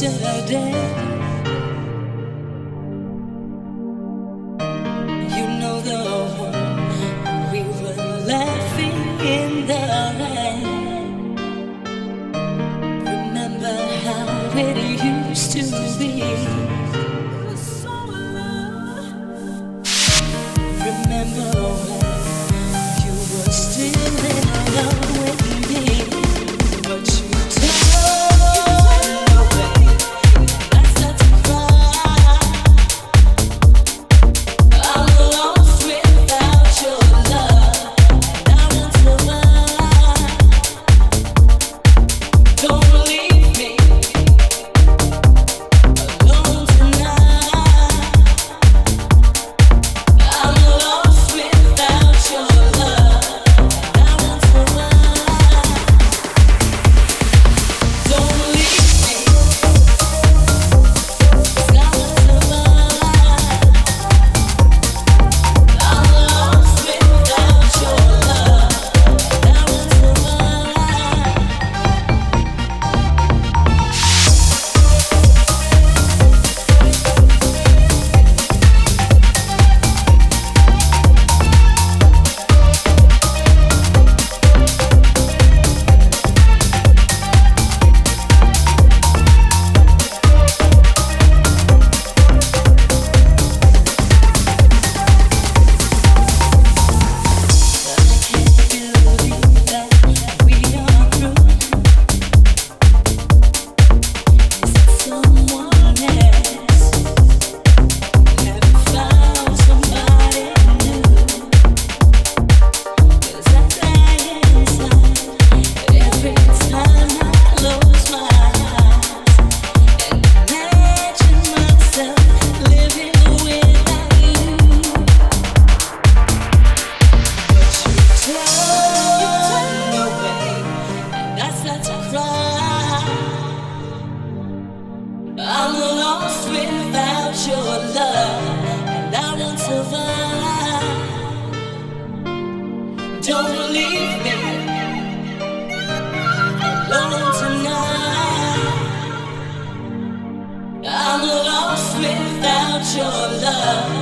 yesterday. You know the one we were laughing in the rain. Remember how it used to be. Remember when you were still in love with me, but you I'm lost without your love, and I won't survive. Don't leave me alone tonight. I'm lost without your love.